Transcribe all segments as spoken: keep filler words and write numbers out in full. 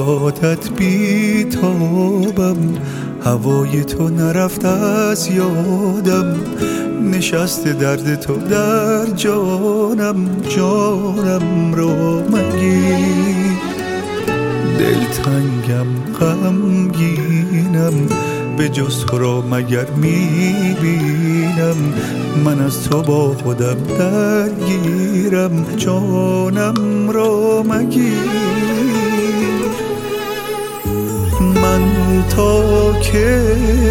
یادت بی تابم، هوای تو نرفت از یادم، نشسته درد تو در جانم، جانم رو مگیر. دلتنگم غمگینم، به جز تو را مگر میبینم، من از تو با خودم درگیرم، جانم را مگیر. من تا که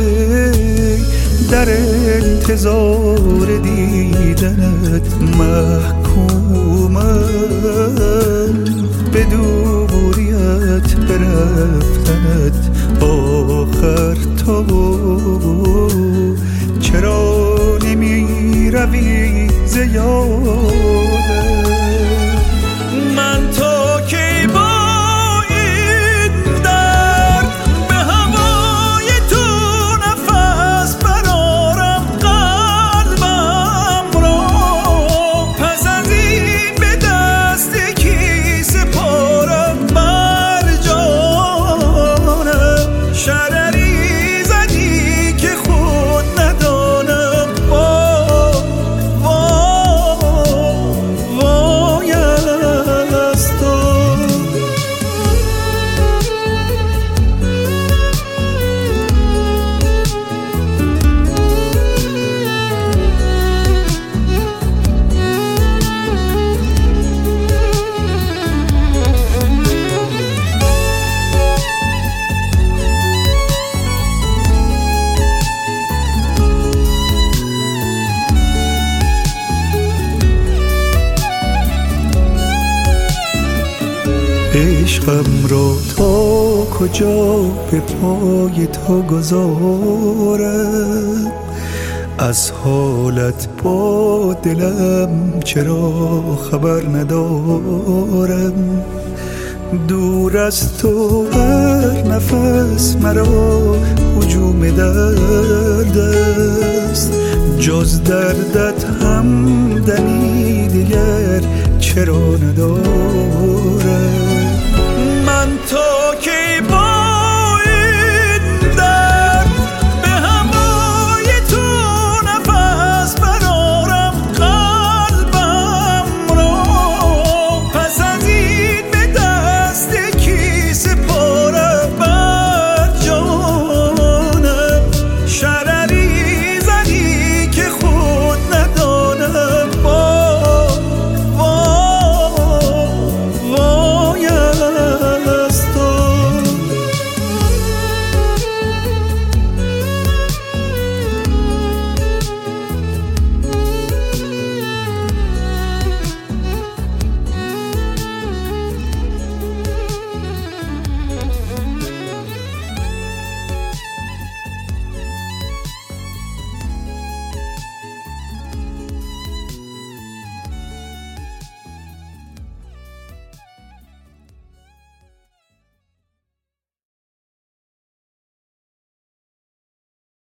در انتظار دیدنت محکومم، به دوریت برفتنت آخر تو چرا نمی روی ز یادم. من تا کی با این درد به هوای تو نفس برارم قلبم را، پس از این به دست کی سپارم بر جانم. شرری زدی که خود ندانم، وای وای از تو. عشقم را تا کجا به پای تو گذارم، از حالت با دلم چرا خبر ندارم. دور از تو هر نفس مرا هجوم درد است، جز دردت همدمی دیگر چرا ندارم. من تو